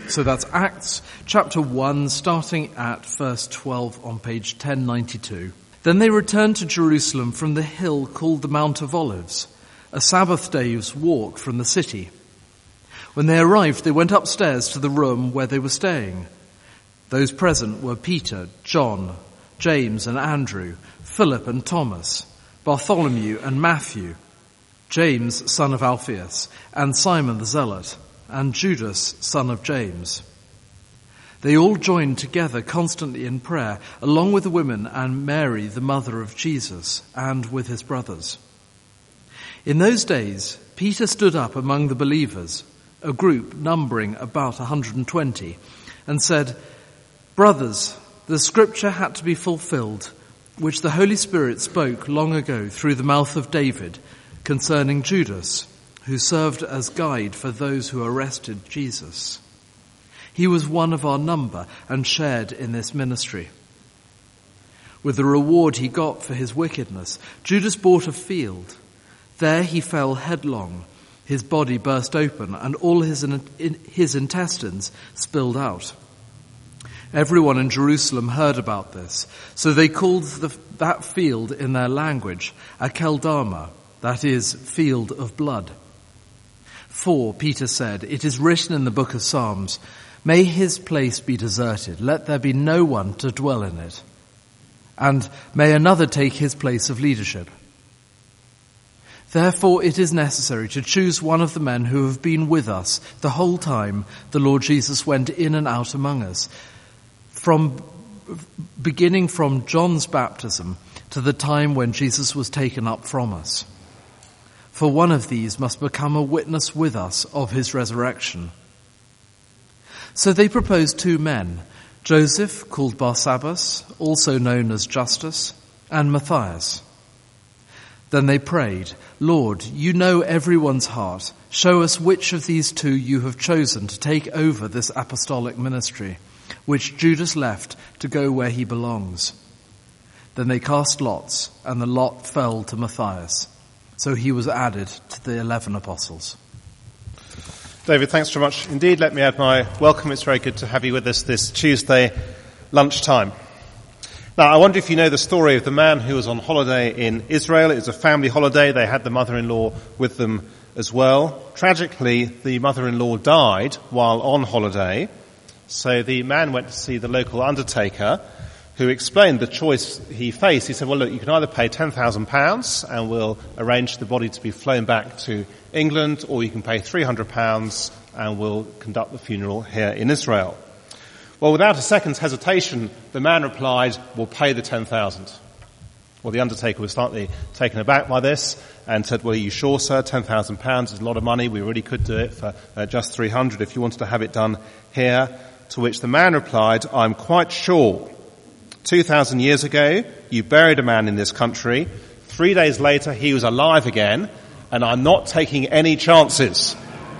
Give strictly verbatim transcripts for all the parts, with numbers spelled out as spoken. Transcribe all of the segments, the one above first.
So that's Acts chapter one, starting at verse twelve on page ten ninety-two. Then they returned to Jerusalem from the hill called the Mount of Olives, a Sabbath day's walk from the city. When they arrived, they went upstairs to the room where they were staying. Those present were Peter, John, James and Andrew, Philip and Thomas, Bartholomew and Matthew, James, son of Alphaeus, and Simon the Zealot, and Judas, son of James. They all joined together constantly in prayer, along with the women and Mary, the mother of Jesus, and with his brothers. In those days, Peter stood up among the believers, a group numbering about one hundred twenty, and said, "Brothers, the scripture had to be fulfilled, which the Holy Spirit spoke long ago through the mouth of David concerning Judas, who served as guide for those who arrested Jesus. He was one of our number and shared in this ministry. With the reward he got for his wickedness, Judas bought a field. There he fell headlong. His body burst open and all his, his intestines spilled out. Everyone in Jerusalem heard about this, so they called the, that field in their language Akeldama, that is, field of blood. For, Peter said, it is written in the book of Psalms, may his place be deserted, let there be no one to dwell in it. And may another take his place of leadership. Therefore it is necessary to choose one of the men who have been with us the whole time the Lord Jesus went in and out among us, from beginning from John's baptism to the time when Jesus was taken up from us. For one of these must become a witness with us of his resurrection." So they proposed two men, Joseph, called Barsabbas, also known as Justus, and Matthias. Then they prayed, "Lord, you know everyone's heart. Show us which of these two you have chosen to take over this apostolic ministry, which Judas left to go where he belongs." Then they cast lots, and the lot fell to Matthias. So he was added to the eleven apostles. David, thanks very much indeed. Let me add my welcome. It's very good to have you with us this Tuesday lunchtime. Now, I wonder if you know the story of the man who was on holiday in Israel. It was a family holiday. They had the mother-in-law with them as well. Tragically, the mother-in-law died while on holiday. So the man went to see the local undertaker, who explained the choice he faced. He said, well, look, you can either pay ten thousand pounds and we'll arrange the body to be flown back to England, or you can pay three hundred pounds and we'll conduct the funeral here in Israel. Well, without a second's hesitation, the man replied, we'll pay the ten thousand. Well, the undertaker was slightly taken aback by this and said, well, are you sure, sir? ten thousand pounds is a lot of money. We really could do it for uh, just three hundred if you wanted to have it done here. To which the man replied, I'm quite sure. two thousand years ago, you buried a man in this country. Three days later, he was alive again, and I'm not taking any chances.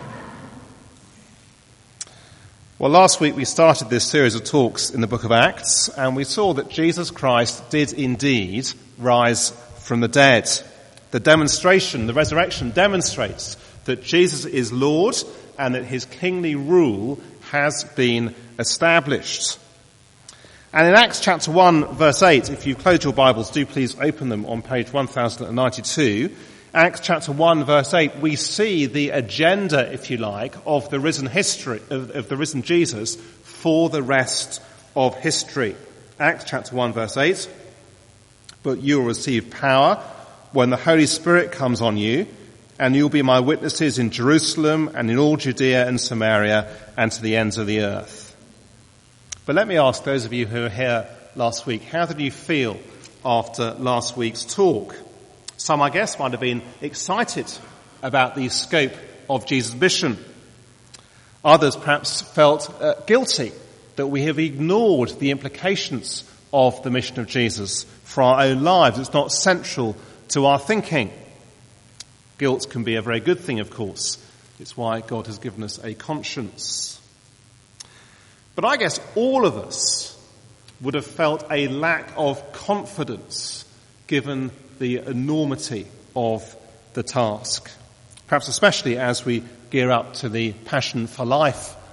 Well, last week we started this series of talks in the book of Acts, and we saw that Jesus Christ did indeed rise from the dead. The demonstration, the resurrection demonstrates that Jesus is Lord and that his kingly rule has been established. And in Acts chapter one, verse eight, if you've closed your Bibles, do please open them on page one thousand ninety-two. Acts chapter one, verse eight, we see the agenda, if you like, of the risen history, of, of the risen Jesus for the rest of history. Acts chapter one, verse eight, but you will receive power when the Holy Spirit comes on you, and you'll be my witnesses in Jerusalem and in all Judea and Samaria and to the ends of the earth. But let me ask those of you who were here last week, how did you feel after last week's talk? Some, I guess, might have been excited about the scope of Jesus' mission. Others perhaps felt uh, guilty that we have ignored the implications of the mission of Jesus for our own lives. It's not central to our thinking. Guilt can be a very good thing, of course. It's why God has given us a conscience. But I guess all of us would have felt a lack of confidence given the enormity of the task. Perhaps especially as we gear up to the Passion for Life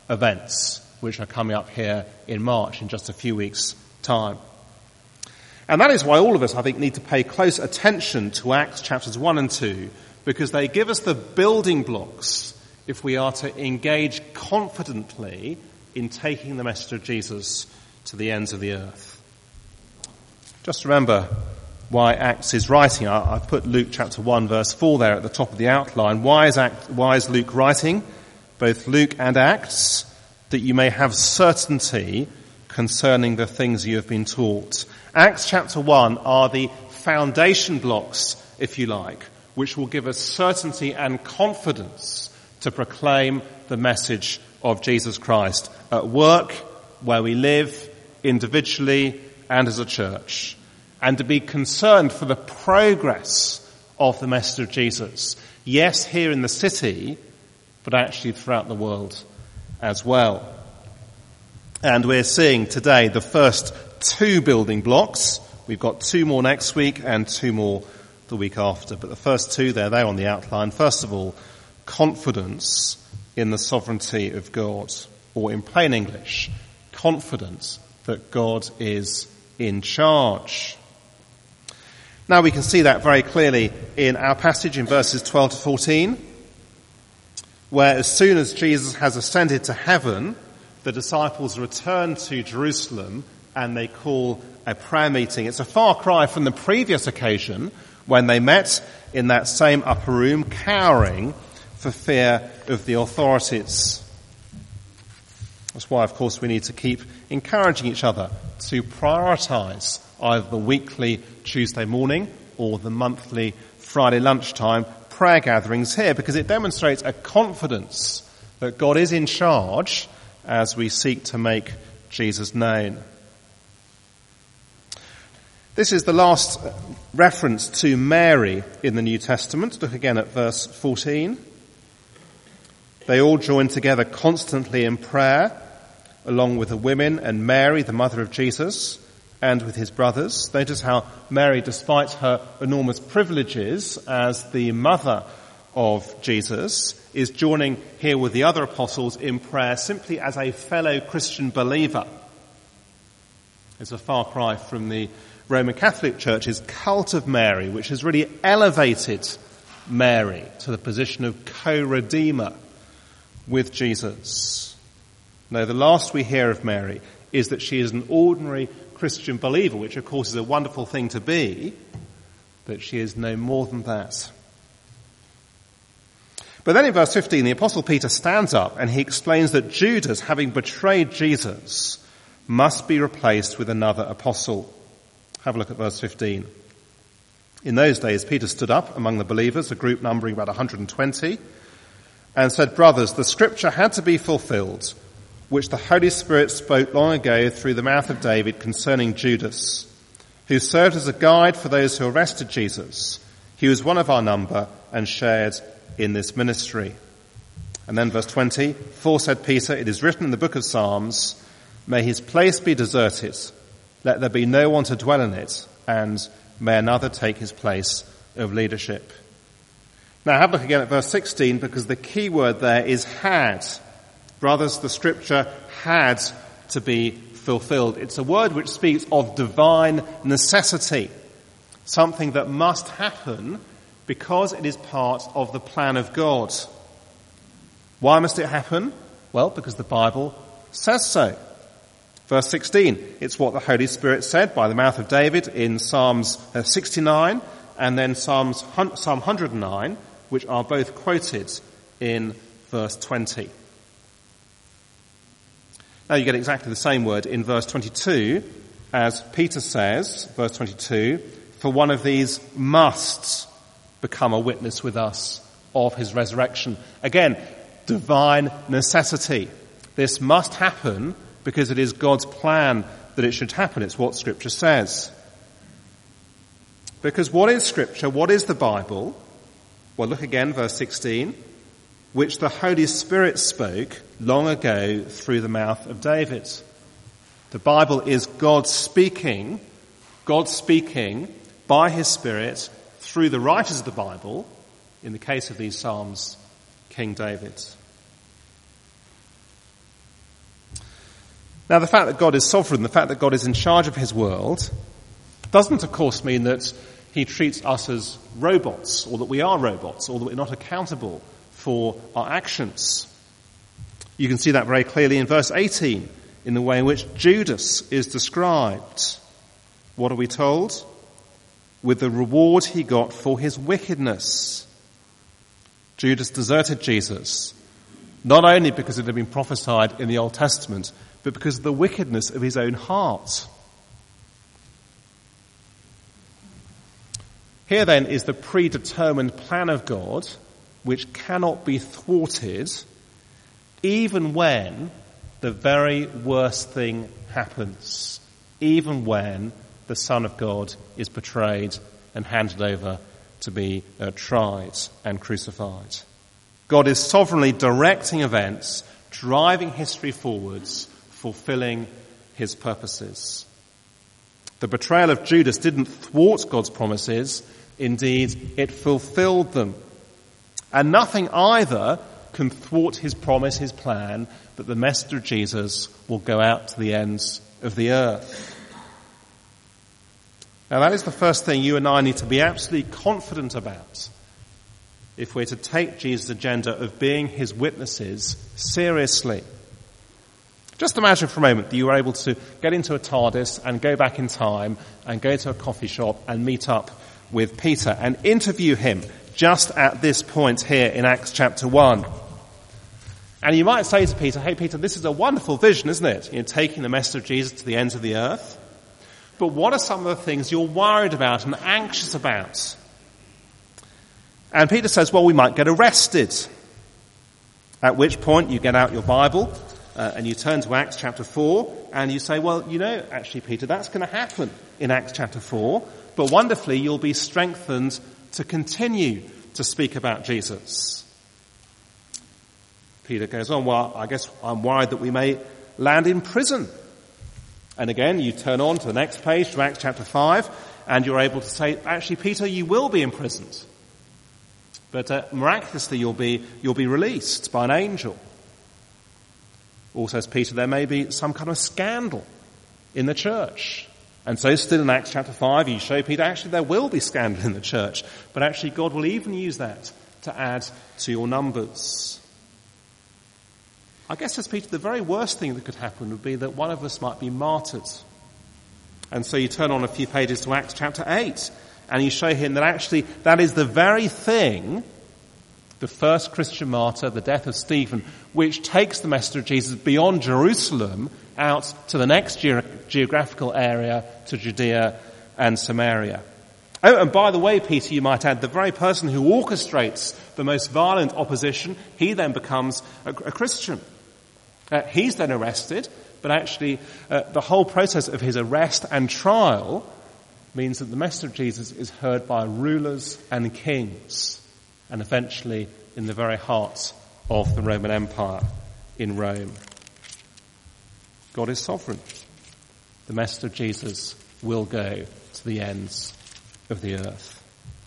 events, which are coming up here in March in just a few weeks' time. And that is why all of us, I think, need to pay close attention to Acts chapters one and two, because they give us the building blocks if we are to engage confidently in taking the message of Jesus to the ends of the earth. Just remember why Acts is writing. I, I've put Luke chapter one verse four there at the top of the outline. Why is, Act, why is Luke writing? Both Luke and Acts, that you may have certainty concerning the things you have been taught. Acts chapter one are the foundation blocks, if you like, which will give us certainty and confidence to proclaim the message of Jesus Christ at work, where we live, individually, and as a church, and to be concerned for the progress of the message of Jesus. Yes, here in the city, but actually throughout the world as well. And we're seeing today the first two building blocks. We've got two more next week and two more the week after. But the first two, they're there on the outline. First of all, confidence in the sovereignty of God. Or in plain English, confidence that God is in charge. Now we can see that very clearly in our passage in verses twelve to fourteen, where as soon as Jesus has ascended to heaven, the disciples return to Jerusalem and they call a prayer meeting. It's a far cry from the previous occasion when they met in that same upper room, cowering for fear of the authorities. That's why, of course, we need to keep encouraging each other to prioritise either the weekly Tuesday morning or the monthly Friday lunchtime prayer gatherings here, because it demonstrates a confidence that God is in charge as we seek to make Jesus known. This is the last reference to Mary in the New Testament. Look again at verse fourteen. They all joined together constantly in prayer, along with the women and Mary, the mother of Jesus, and with his brothers. Notice how Mary, despite her enormous privileges as the mother of Jesus, is joining here with the other apostles in prayer simply as a fellow Christian believer. It's a far cry from the Roman Catholic Church's cult of Mary, which has really elevated Mary to the position of co-redeemer with Jesus. No, the last we hear of Mary is that she is an ordinary Christian believer, which of course is a wonderful thing to be, but she is no more than that. But then in verse fifteen, the Apostle Peter stands up and he explains that Judas, having betrayed Jesus, must be replaced with another apostle. Have a look at verse fifteen. In those days, Peter stood up among the believers, a group numbering about one hundred twenty, and said, "Brothers, the scripture had to be fulfilled, which the Holy Spirit spoke long ago through the mouth of David concerning Judas, who served as a guide for those who arrested Jesus. He was one of our number and shared in this ministry." And then verse twenty, "For, said Peter, it is written in the book of Psalms, may his place be deserted, let there be no one to dwell in it, and may another take his place of leadership." Now have a look again at verse sixteen, because the key word there is had. Brothers, the scripture had to be fulfilled. It's a word which speaks of divine necessity, something that must happen because it is part of the plan of God. Why must it happen? Well, because the Bible says so. Verse sixteen, it's what the Holy Spirit said by the mouth of David in Psalms sixty-nine and then Psalms, Psalm one hundred nine, which are both quoted in verse twenty. Now you get exactly the same word in verse twenty-two, as Peter says, verse twenty-two, "For one of these must become a witness with us of his resurrection." Again, divine necessity. This must happen because it is God's plan that it should happen. It's what Scripture says. Because what is Scripture? What is the Bible? Well, look again, verse sixteen. "Which the Holy Spirit spoke long ago through the mouth of David." The Bible is God speaking, God speaking by his Spirit through the writers of the Bible, in the case of these Psalms, King David. Now, the fact that God is sovereign, the fact that God is in charge of his world, doesn't, of course, mean that he treats us as robots, or that we are robots, or that we're not accountable for our actions. You can see that very clearly in verse eighteen, in the way in which Judas is described. What are we told? With the reward he got for his wickedness. Judas deserted Jesus, not only because it had been prophesied in the Old Testament, but because of the wickedness of his own heart. Here then is the predetermined plan of God, which cannot be thwarted, even when the very worst thing happens, even when the Son of God is betrayed and handed over to be uh, tried and crucified. God is sovereignly directing events, driving history forwards, fulfilling his purposes. The betrayal of Judas didn't thwart God's promises. Indeed, it fulfilled them. And nothing either can thwart his promise, his plan, that the messenger Jesus will go out to the ends of the earth. Now, that is the first thing you and I need to be absolutely confident about if we're to take Jesus' agenda of being his witnesses seriously. Just imagine for a moment that you were able to get into a TARDIS and go back in time and go to a coffee shop and meet up with Peter and interview him just at this point here in Acts chapter one. And you might say to Peter, hey Peter, this is a wonderful vision, isn't it? You're taking the message of Jesus to the ends of the earth. But what are some of the things you're worried about and anxious about? And Peter says, well, we might get arrested. At which point you get out your Bible uh, and you turn to Acts chapter four and you say, well, you know, actually, Peter, that's going to happen in Acts chapter four. But wonderfully, you'll be strengthened to continue to speak about Jesus. Peter goes on, well, I guess I'm worried that we may land in prison. And again, you turn on to the next page, to Acts chapter five, and you're able to say, actually, Peter, you will be imprisoned. But uh, miraculously, you'll be, you'll be released by an angel. Also, says Peter, there may be some kind of scandal in the church. And so still in Acts chapter five, you show Peter, actually, there will be scandal in the church. But actually, God will even use that to add to your numbers. I guess, says Peter, the very worst thing that could happen would be that one of us might be martyred. And so you turn on a few pages to Acts chapter eight, and you show him that actually that is the very thing, the first Christian martyr, the death of Stephen, which takes the message of Jesus beyond Jerusalem out to the next ge- geographical area, to Judea and Samaria. Oh, and by the way, Peter, you might add, the very person who orchestrates the most violent opposition, he then becomes a, a Christian. Uh, he's then arrested, but actually uh, the whole process of his arrest and trial means that the message of Jesus is heard by rulers and kings, and eventually in the very heart of the Roman Empire in Rome. God is sovereign. The message of Jesus will go to the ends of the earth.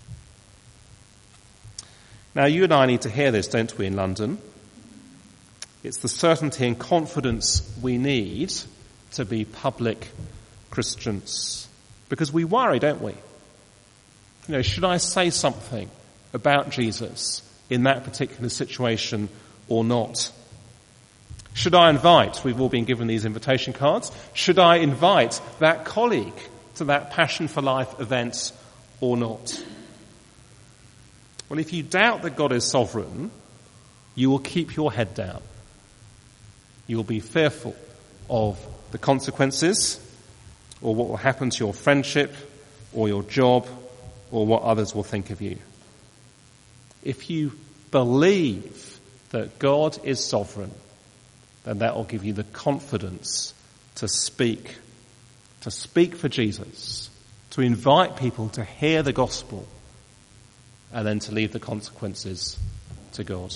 Now, you and I need to hear this, don't we, in London? It's the certainty and confidence we need to be public Christians. Because we worry, don't we? You know, should I say something about Jesus in that particular situation or not? Should I invite, we've all been given these invitation cards, should I invite that colleague to that Passion for Life event or not? Well, if you doubt that God is sovereign, you will keep your head down. You will be fearful of the consequences, or what will happen to your friendship, or your job, or what others will think of you. If you believe that God is sovereign, then that will give you the confidence to speak, to speak for Jesus, to invite people to hear the gospel, and then to leave the consequences to God.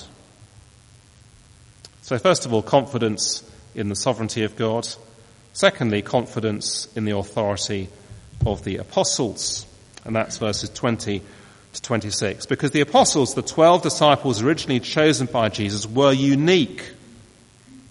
So first of all, confidence in the sovereignty of God. Secondly, confidence in the authority of the apostles. And that's verses twenty to twenty-six. Because the apostles, the twelve disciples originally chosen by Jesus, were unique.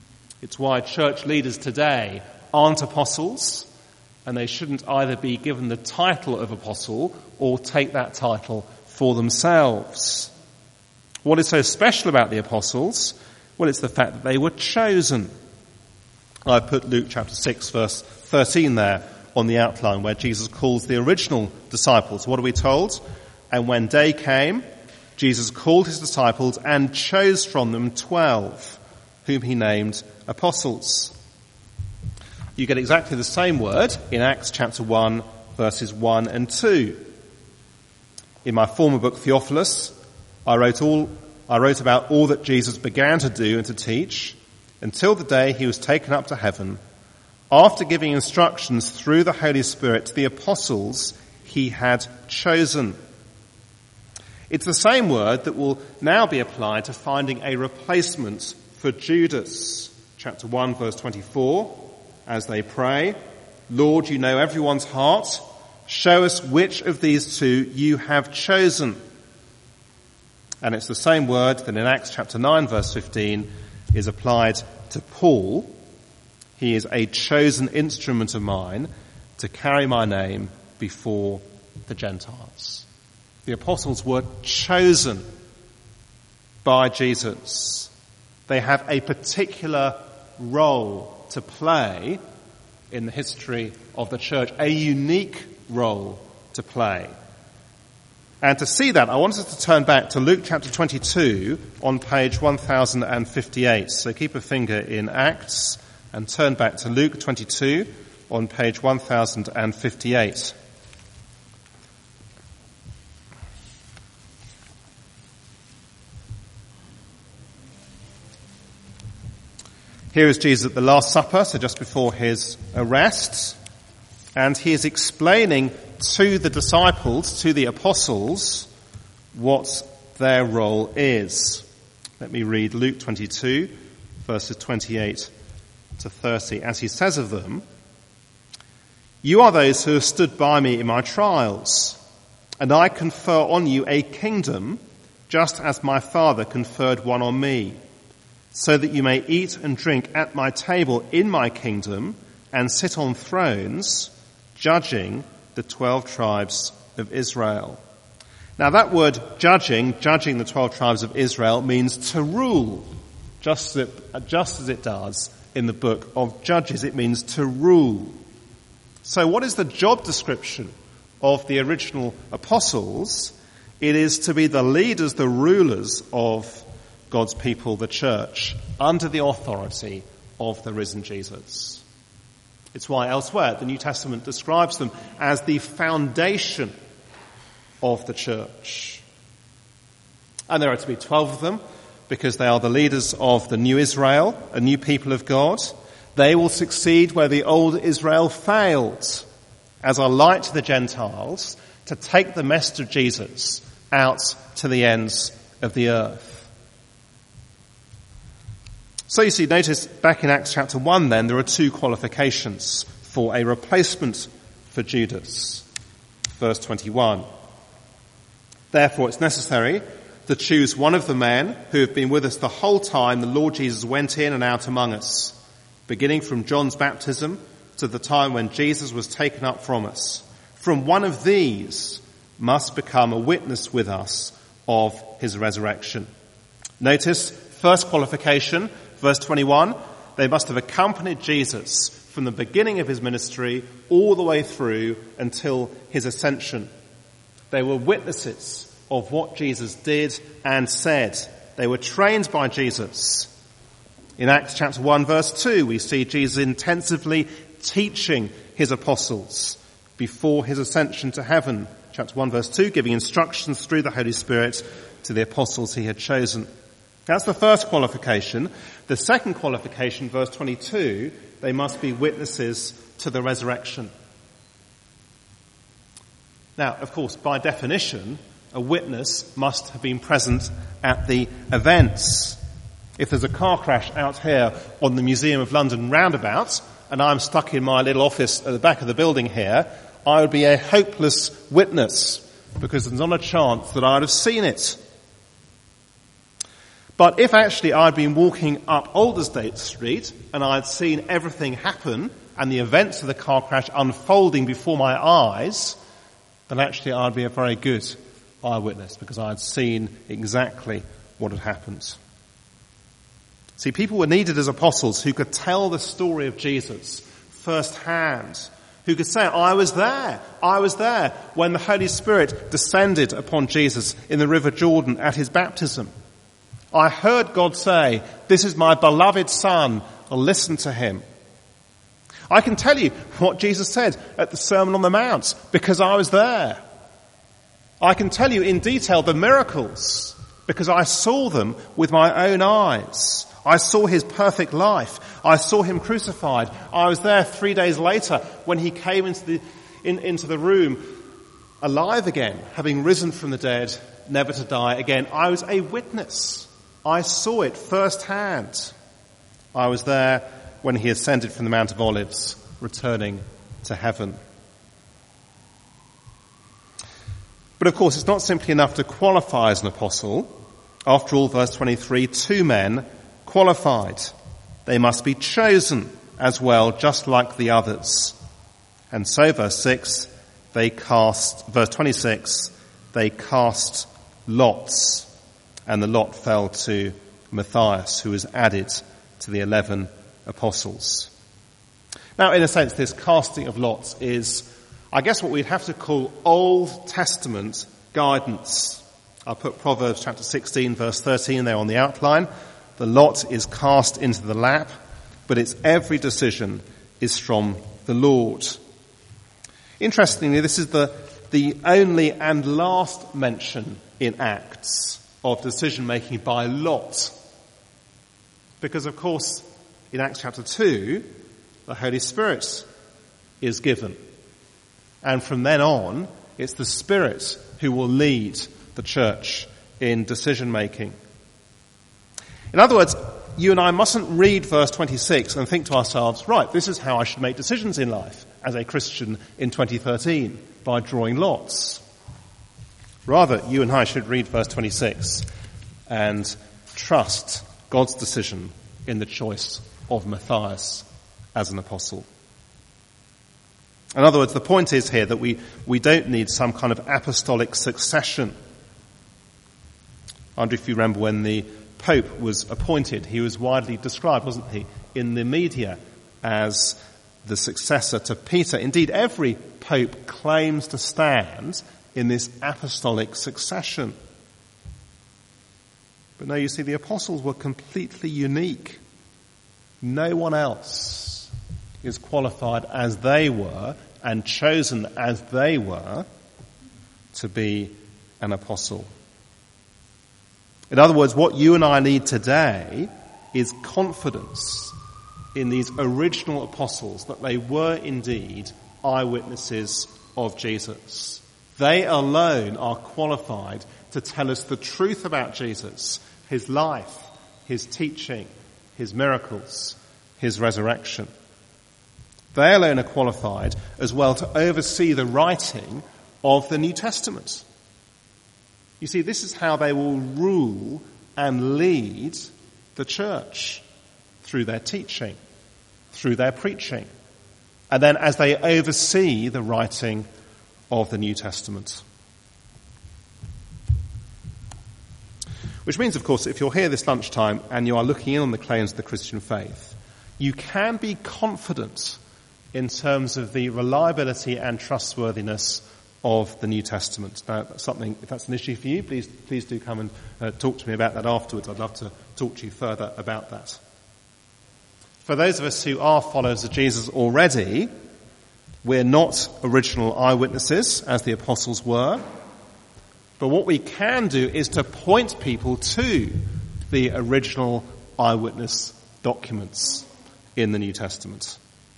It's why church leaders today aren't apostles, and they shouldn't either be given the title of apostle or take that title for themselves. What is so special about the apostles? Well, it's the fact that they were chosen. I put Luke chapter six, verse thirteen there on the outline, where Jesus calls the original disciples. What are we told? And when day came, Jesus called his disciples and chose from them twelve, whom he named apostles. You get exactly the same word in Acts chapter one, verses one and two. In my former book, Theophilus, I wrote all, I wrote about all that Jesus began to do and to teach until the day he was taken up to heaven, after giving instructions through the Holy Spirit to the apostles he had chosen. It's the same word that will now be applied to finding a replacement for Judas. Chapter one, verse twenty-four, as they pray, Lord, you know everyone's heart. Show us which of these two you have chosen. And it's the same word that in Acts chapter nine, verse fifteen, is applied to Paul. He is a chosen instrument of mine to carry my name before the Gentiles. The apostles were chosen by Jesus. They have a particular role to play in the history of the church, a unique role to play. And to see that, I want us to turn back to Luke chapter twenty-two on page one thousand fifty-eight. So keep a finger in Acts and turn back to Luke twenty-two on page one thousand fifty-eight. Here is Jesus at the Last Supper, so just before his arrest, and he is explaining to the disciples, to the apostles, what their role is. Let me read Luke twenty-two, verses twenty-eight to thirty. As he says of them, you are those who have stood by me in my trials, and I confer on you a kingdom, just as my Father conferred one on me, so that you may eat and drink at my table in my kingdom and sit on thrones, judging the twelve tribes of Israel. Now that word judging, judging the twelve tribes of Israel, means to rule, just as it, just as it does in the book of Judges. It means to rule. So what is the job description of the original apostles? It is to be the leaders, the rulers of God's people, the church, under the authority of the risen Jesus. It's why elsewhere the New Testament describes them as the foundation of the church. And there are to be twelve of them because they are the leaders of the new Israel, a new people of God. They will succeed where the old Israel failed, as a light to the Gentiles, to take the message of Jesus out to the ends of the earth. So you see, notice back in Acts chapter one then, there are two qualifications for a replacement for Judas. Verse twenty-one. Therefore it's necessary to choose one of the men who have been with us the whole time the Lord Jesus went in and out among us, beginning from John's baptism to the time when Jesus was taken up from us. From one of these must become a witness with us of his resurrection. Notice, first qualification, verse twenty-one, they must have accompanied Jesus from the beginning of his ministry all the way through until his ascension. They were witnesses of what Jesus did and said. They were trained by Jesus. In Acts chapter one, verse two, we see Jesus intensively teaching his apostles before his ascension to heaven. Chapter one, verse two, giving instructions through the Holy Spirit to the apostles he had chosen. That's the first qualification. The second qualification, verse twenty-two, they must be witnesses to the resurrection. Now, of course, by definition, a witness must have been present at the events. If there's a car crash out here on the Museum of London roundabout, and I'm stuck in my little office at the back of the building here, I would be a hopeless witness, because there's not a chance that I'd have seen it. But if actually I'd been walking up Aldersgate Street and I'd seen everything happen and the events of the car crash unfolding before my eyes, then actually I'd be a very good eyewitness because I'd seen exactly what had happened. See, people were needed as apostles who could tell the story of Jesus firsthand, who could say, I was there, I was there when the Holy Spirit descended upon Jesus in the River Jordan at his baptism. I heard God say, this is my beloved Son, I'll listen to him. I can tell you what Jesus said at the Sermon on the Mount because I was there. I can tell you in detail the miracles because I saw them with my own eyes. I saw his perfect life. I saw him crucified. I was there three days later when he came into the, in, into the room alive again, having risen from the dead, never to die again. I was a witness. I saw it firsthand. I was there when he ascended from the Mount of Olives, returning to heaven. But of course, it's not simply enough to qualify as an apostle. After all, verse twenty-three, two men qualified. They must be chosen as well, just like the others. And so, verse six, they cast, verse twenty-six, they cast lots. And the lot fell to Matthias, who was added to the eleven apostles. Now, in a sense, this casting of lots is, I guess, what we'd have to call Old Testament guidance. I'll put Proverbs chapter sixteen, verse thirteen there on the outline. The lot is cast into the lap, but its every decision is from the Lord. Interestingly, this is the, the only and last mention in Acts of decision-making by lot. Because, of course, in Acts chapter two, the Holy Spirit is given. And from then on, it's the Spirit who will lead the church in decision-making. In other words, you and I mustn't read verse twenty-six and think to ourselves, right, this is how I should make decisions in life as a Christian in twenty thirteen, by drawing lots. Rather, you and I should read verse twenty-six and trust God's decision in the choice of Matthias as an apostle. In other words, the point is here that we, we don't need some kind of apostolic succession. I wonder if you remember when the Pope was appointed, he was widely described, wasn't he, in the media as the successor to Peter. Indeed, every Pope claims to stand in this apostolic succession. But no, you see, the apostles were completely unique. No one else is qualified as they were and chosen as they were to be an apostle. In other words, what you and I need today is confidence in these original apostles that they were indeed eyewitnesses of Jesus. They alone are qualified to tell us the truth about Jesus, his life, his teaching, his miracles, his resurrection. They alone are qualified as well to oversee the writing of the New Testament. You see, this is how they will rule and lead the church, through their teaching, through their preaching, and then as they oversee the writing of the New Testament. Which means, of course, if you're here this lunchtime and you are looking in on the claims of the Christian faith, you can be confident in terms of the reliability and trustworthiness of the New Testament. Now, that's something, if that's an issue for you, please please do come and uh, talk to me about that afterwards. I'd love to talk to you further about that. For those of us who are followers of Jesus already, we're not original eyewitnesses, as the apostles were. But what we can do is to point people to the original eyewitness documents in the New Testament.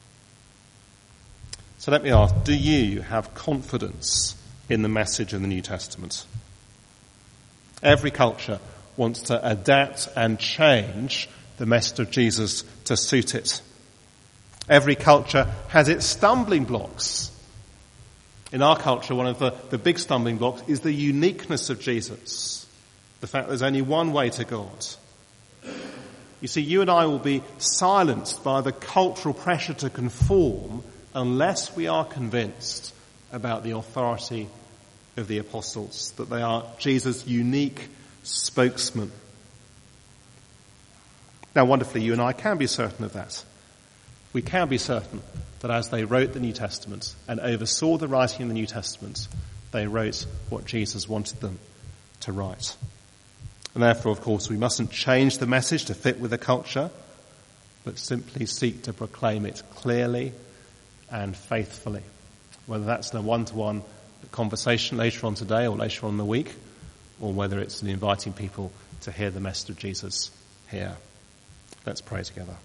So let me ask, do you have confidence in the message of the New Testament? Every culture wants to adapt and change the message of Jesus to suit it. Every culture has its stumbling blocks. In our culture, one of the, the big stumbling blocks is the uniqueness of Jesus. The fact there's only one way to God, You see, you and I will be silenced by the cultural pressure to conform unless we are convinced about the authority of the apostles, that they are Jesus' unique spokesman. Now, wonderfully, you and I can be certain of that. We can be certain that as they wrote the New Testament and oversaw the writing of the New Testament, they wrote what Jesus wanted them to write. And therefore, of course, we mustn't change the message to fit with the culture, but simply seek to proclaim it clearly and faithfully, whether that's in a one-to-one conversation later on today or later on in the week, or whether it's in inviting people to hear the message of Jesus here. Let's pray together.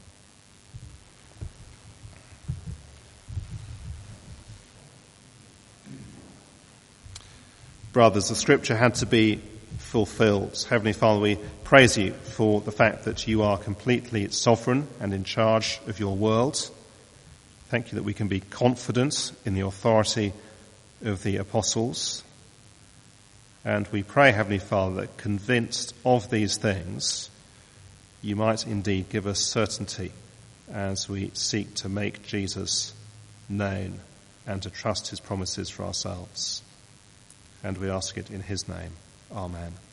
Brothers, the scripture had to be fulfilled. Heavenly Father, we praise you for the fact that you are completely sovereign and in charge of your world. Thank you that we can be confident in the authority of the apostles. And we pray, Heavenly Father, that convinced of these things, you might indeed give us certainty as we seek to make Jesus known and to trust his promises for ourselves. And we ask it in his name. Amen.